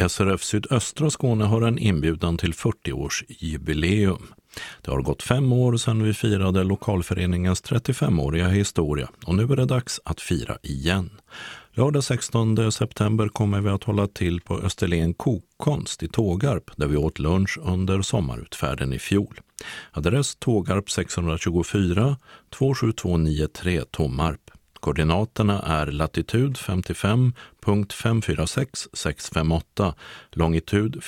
SRF Sydöstra Skåne har en inbjudan till 40-årsjubileum. Det har gått 5 år sedan vi firade lokalföreningens 35-åriga historia och nu är det dags att fira igen. Lördag 16 september kommer vi att hålla till på Österlen Kokkonst i Tågarp där vi åt lunch under sommarutfärden i fjol. Adress Tågarp 624 27293 Tommarp. Koordinaterna är latitud 55.546658, longitud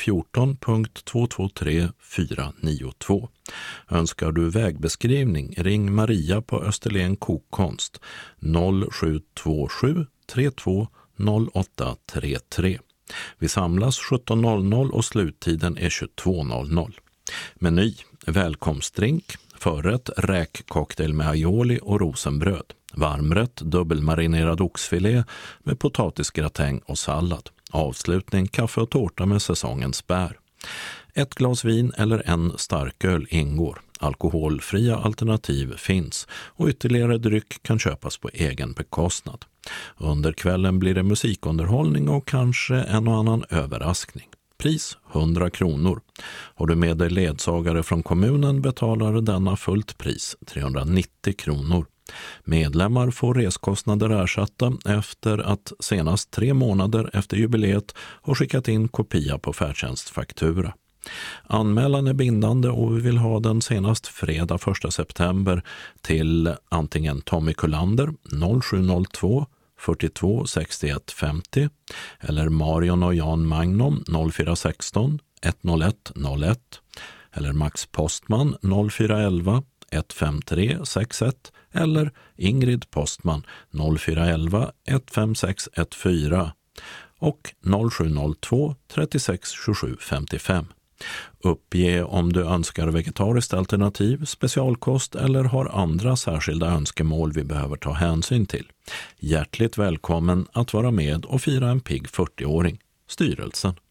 14.223492. Önskar du vägbeskrivning, ring Maria på Österlen Kokkonst 0727 32 0833. Vi samlas 17.00 och sluttiden är 22.00. Meny, välkomstdrink, förrätt, räkcocktail med aioli och rosenbröd. Varmrätt, dubbelmarinerad oxfilé med potatisgratäng och sallad. Avslutning, kaffe och tårta med säsongens bär. 1 glas vin eller en starköl ingår. Alkoholfria alternativ finns och ytterligare dryck kan köpas på egen bekostnad. Under kvällen blir det musikunderhållning och kanske en och annan överraskning. Pris 100 kronor. Har du med dig ledsagare från kommunen betalar denna fullt pris 390 kronor. Medlemmar får reskostnader ersatta efter att senast 3 månader efter jubileet har skickat in kopia på färdtjänstfaktura. Anmälan är bindande och vi vill ha den senast fredag 1 september till antingen Tommy Kullander 0702 42 61 50 eller Marion och Jan Magnum 0416 101 01 eller Max Postman 0411 153 61 eller Ingrid Postman 0411 156 14 och 0702 36 27 55. Uppge om du önskar vegetariskt alternativ, specialkost eller har andra särskilda önskemål vi behöver ta hänsyn till. Hjärtligt välkommen att vara med och fira en pigg 40-åring. Styrelsen.